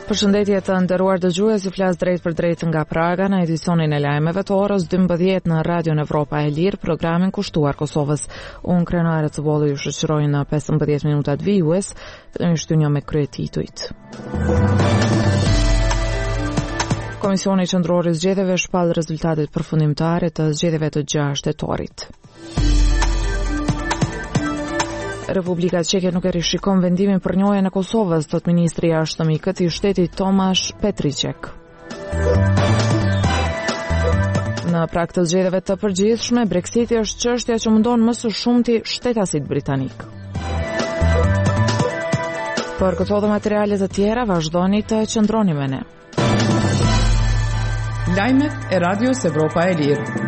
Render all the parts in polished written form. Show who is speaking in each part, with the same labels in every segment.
Speaker 1: Përshëndetje të nderuar dëgjues, ju flas drejt për drejt nga Praga në edicionin e lajmeve të orës 12 në Radion Evropa e Lirë, programin kushtuar Kosovës. Unë krenare të bolë ju shoqëroj në 15 minutat vijues, në shtynjo me krye titujt. Komisioni Qendror i Zgjedhjeve shpall rezultatet përfundimtare të zgjedhjeve të 6 shtetorit. Republika Çeke nuk e rishikon vendimin për njojën e Kosovës, thot ministri i jashtëm i këtij shteti Tomaš Petriček. Në prag të zgjedhjeve të përgjithshme, Brexiti është çështja që mundon më së shumti shtetasit britanik. Për këto dhe materiale të tjera, vazhdoni të qëndroni me ne.
Speaker 2: Lajmet e Radios Evropa e Lirë.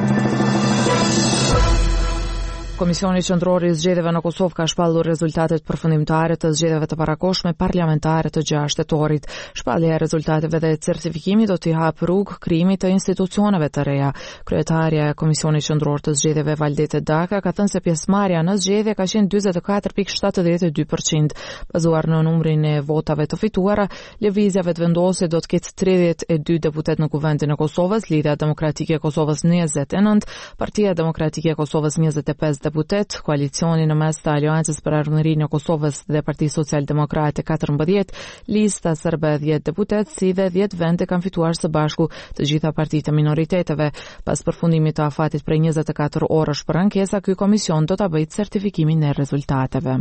Speaker 1: Komisioni Qendror i Zgjedhjeve në Kosovë ka shpallur rezultatet përfundimtare të zgjedhjeve të parakohshme parlamentare të 6 shtetorit. Shpallja e rezultateve dhe certifikimi do t'i hapë rrugë krijimit të institucioneve të reja. Kryetarja e Komisionit Qendror të Zgjedhjeve Valdete Daka ka thënë se pjesëmarrja në zgjedhje ka qenë 44.72%. Bazuar në numrin e votave të fituara, lëvizja vetëvendosje do të ketë 32 deputet në Kuvendin e Kosovës, Lidhja Demokratike e Kosovës 29, Partia Demokratike e Kosovës 25 deputet, koalicioni në mes të Aleancës për Ardhmërinë e Kosovës dhe Partia Social-Demokrate 14, Lista Serbe 10 deputet, si dhe 10 vende kanë fituar së bashku të gjitha partitë e minoriteteve. Pas përfundimit të afatit prej 24 orësh për ankesa, ky komision do ta bëjë certifikimin e rezultateve.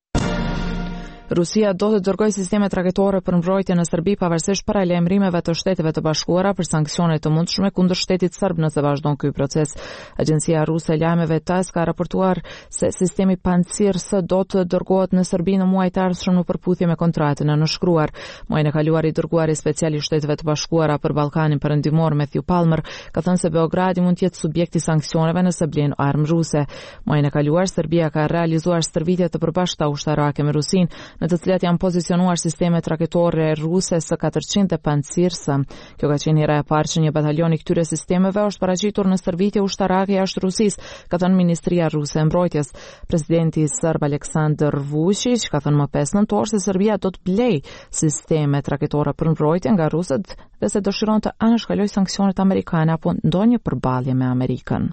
Speaker 1: Rusia do të dërgojë sisteme raketore për mbrojtje në Serbi pavarësisht paralajmërimeve të Shteteve të Bashkuara për sanksione të mundshme kundër shtetit serb nëse vazhdon ky proces. Agjencia ruse e lajmeve TASS ka raportuar se sistemi Pancir-S do të dërgohet në Serbi në muajin e ardhshëm në përputhje me kontratën e nënshkruar. Muajin e kaluar i dërguari special i Shteteve të Bashkuara për Ballkanin Perëndimor Matthew Palmer ka thënë se Beogradi mund të jetë subjekt i sanksioneve nëse blen armë ruse. Muajin e kaluar Serbia ka realizuar stërvitje të përbashkëta ushtarake me Rusinë, në të cilat janë pozicionuar sistemet raketore ruse S-400 dhe Pancir-S. Kjo ka qenë hera e parë që një batalion i këtyre sistemeve është paraqitur në stërvitje ushtarake jashtë Rusisë, ka thënë Ministria Ruse e Mbrojtjes. Presidenti serb Aleksandar Vučić ka thënë më 5 nëntor se Serbia do të blejë sistemet raketore për mbrojtje nga rusët dhe se dëshiron të anëshkalojë sanksionet amerikane apo ndonjë përballje me Amerikën.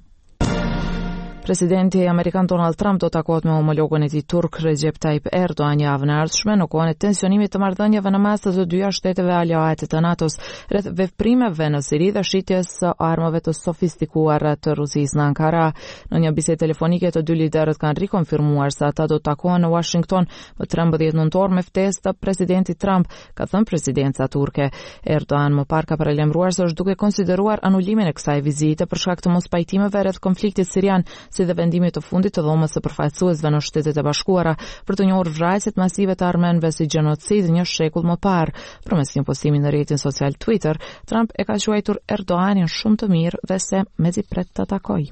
Speaker 1: Presidenti amerikan Donald Trump do takohet me homologun e tij turk Recep Tayyip Erdogan javën e ardhshme në kohën e tensionimit të marrëdhënieve në mes të dyja shteteve aleate të NATO-s rreth veprimeve në Siri dhe shitjes së armëve të sofistikuara të Rusisë në Ankara. Në një bisedë telefonike të dy liderët kanë rikonfirmuar se ata do të takohen në Washington më 13 nëntor me ftesë të presidentit Trump, ka thënë presidenca turke. Erdogan më parë ka paralajmëruar se është duke konsideruar anulimin e kësaj vizite për shkak të mospajtimeve rreth konfliktit sirian, si dhe vendimit të fundit të dhomës së përfaqësuesve në Shtetet e Bashkuara për të njohur vrasjet masive të armenëve si gjenocid një shekull më parë. Përmes një postimi në rrjetin social Twitter, Trump e ka quajtur Erdoganin shumë të mirë dhe se mezi pret të takojë.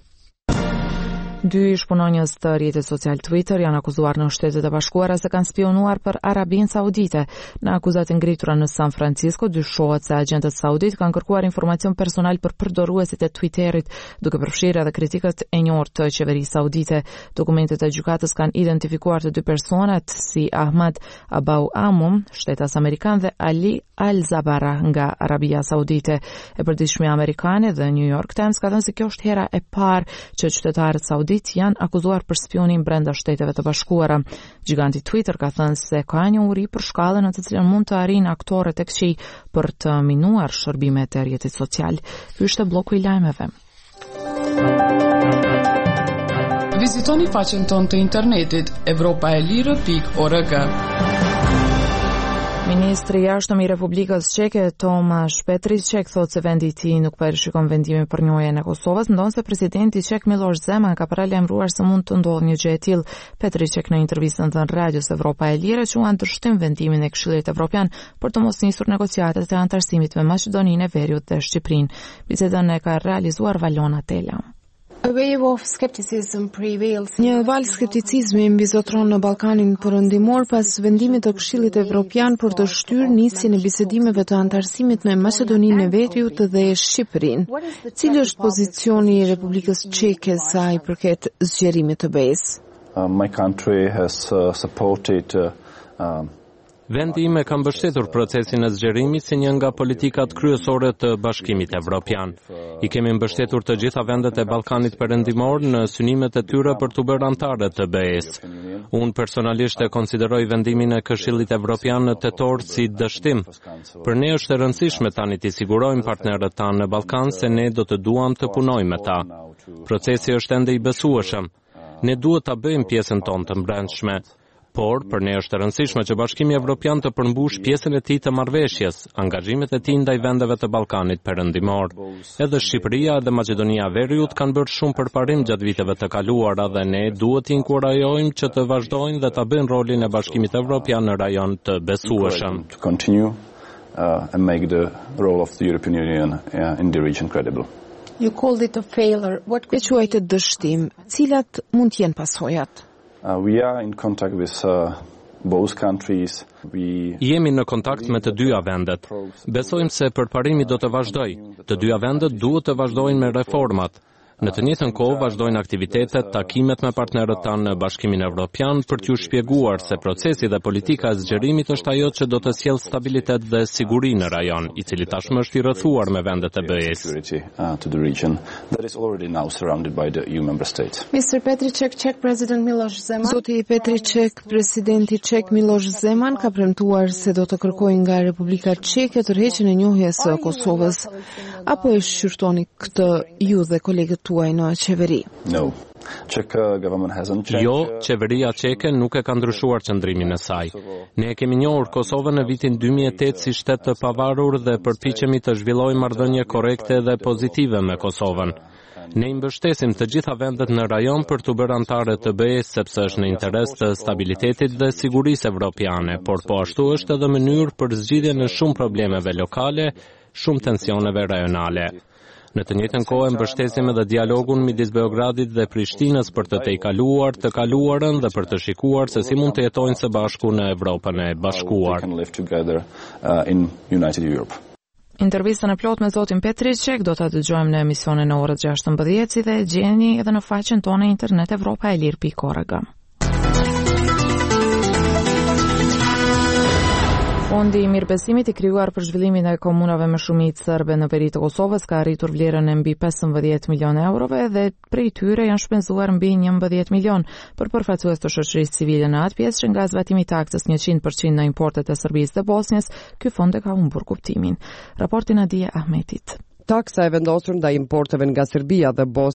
Speaker 1: Dy shpunonjës të rrjetit social Twitter janë akuzuar në Shtetet e Bashkuara se kanë spionuar për Arabinë Saudite. Në akuzatë ngritura në San Francisco, dyshohet se agjentët saudit kanë kërkuar informacion personal për përdoruesit e Twitterit, duke përfshirë edhe kritikët e njohur të qeverisë saudite. Dokumentet e gjykatës kanë identifikuar të dy personat si Ahmad Abau Amum, shtetas amerikan, dhe Ali Al-Zabara nga Arabia Saudite. E përditshmja amerikane dhe New York Times ka thënë se kjo është hera e parë që qytetarët saudit janë akuzuar për spionim brenda Shteteve të Bashkuara. Giganti Twitter ka thënë se ka një uri për shkallën në të cilën mund të arrijnë aktorët e këqij për të minuar shërbimet e rrjetit social. Ky është bloku i lajmeve.
Speaker 2: Vizitoni faqen tonë të internetit evropaelire.org.
Speaker 1: Ministri i jashtëm i Republikës Çeke Tomaš Petriček thotë se vendi i tij nuk parashikon vendimin për njojën e Kosovës, ndonse presidenti çek Miloš Zeman ka paralajmëruar se mund të ndodhë një gjë e tillë. Petriček në intervistën në Radios Evropa e Lirë quan ndërshtim vendimin e Këshillit Evropian për të mos nisur negociatat e antarësimit me Maqedoninë e Veriut dhe Shqipërinë. Bisedën e ka realizuar Valona Tela.
Speaker 3: Një val skepticizmi mbizotron në Ballkanin Perëndimor pas vendimit të Këshillit Evropian për të shtyrë nisjen e bisedimeve të antarësimit me Maqedoninë e Veriut dhe Shqipërinë. Cili është pozicioni i Republikës Çeke sa i përket zgjerimit të BE-s?
Speaker 4: My country has supported Vendi im e ka mbështetur procesin e zgjerimit si një nga politikat kryesore të Bashkimit Evropian. I kemi mbështetur të gjitha vendet e Ballkanit Perëndimor në synimet e tyre për të bërë anëtare të BE-s. Unë personalisht e konsideroj vendimin e Këshillit Evropian në tetor si dështim. Për ne është e rëndësishme tani të sigurojmë partnerët tanë në Ballkan se ne do të duam të punojmë me ta. Procesi është ende i besueshëm. Ne duhet ta bëjmë pjesën tonë të brendshme. Por, për ne është e rëndësishme që Bashkimi Evropian të përmbush pjesën e tij të marrëveshjes, angazhimet e tij ndaj vendeve të Ballkanit Perëndimor. Edhe Shqipëria dhe Maqedonia e Veriut kanë bërë shumë përparim gjatë viteve të kaluara dhe ne duhet t'i inkurajojmë që të vazhdojnë dhe ta bëjnë rolin e Bashkimit Evropian në rajon të besueshëm.
Speaker 5: And make the role of the European Union in the region credible.
Speaker 3: You called it a failure. What e quajtë dështim? Cilat mund të jenë pasojat?
Speaker 5: We are in contact with both countries.
Speaker 4: Jemi në kontakt me të dyja vendet. Besojmë se përparimi do të vazhdojë. Të dyja vendet duhet të vazhdojnë me reformat. Në të njëjtën kohë vazhdojnë aktivitetet, takimet me partnerët tanë në Bashkimin Evropian për t'ju shpjeguar se procesi dhe politika e zgjerimit është ajo që do të sjellë stabilitet dhe siguri në rajon, i cili tashmë është i rrethuar me vendet e BE-s.
Speaker 3: Mr. Petriček, Czech President Miloš Zeman. Zoti Petriček, presidenti Ček Miloš Zeman ka premtuar se do të kërkojë nga Republika Çeke tërheqjen e njohjes së Kosovës. Apo e shqyrtoni këtë ju dhe kolegët tuaj në qeveri?
Speaker 5: No.
Speaker 4: Jo, qeveria çeke nuk e ka ndryshuar qëndrimin e saj. Ne e kemi njohur Kosovën në vitin 2008 si shtet të pavarur dhe përpiqemi të zhvillojmë marrëdhënie korrekte dhe pozitive me Kosovën. Ne i mbështesim të gjitha vendet në rajon për të bërë anëtare të BE-s sepse është në interes të stabilitetit dhe sigurisë evropiane, por po ashtu është edhe mënyrë për zgjidhjen e shumë problemeve lokale, shumë tensioneve rajonale. Në të njëjtën kohë mbështesim edhe dialogun midis Beogradit dhe Prishtinës për të tejkaluar të kaluarën dhe për të shikuar se si mund të jetojnë së bashku në Evropën e Bashkuar.
Speaker 1: Intervistën e plot me zotin Petriček do ta dëgjojmë në emisionin e orës 16 dhe gjeni edhe në faqen tonë internet evropaelir.org. Fondi i mirëbesimit i krijuar për zhvillimin e komunave me shumicë serbe në veri të Kosovës ka arritur vlerën e mbi 15 milion eurove dhe prej tyre janë shpenzuar mbi 11 milion për përfaqësues të shoqërisë civile në atë pjesë që nga zbatimi i taksës 100% në importet e Serbisë dhe Bosnjës, ky fond e ka humbur kuptimin. Raporti Nadia Ahmetit.
Speaker 6: Taksa e vendosur ndaj importeve nga Serbia dhe Bosnia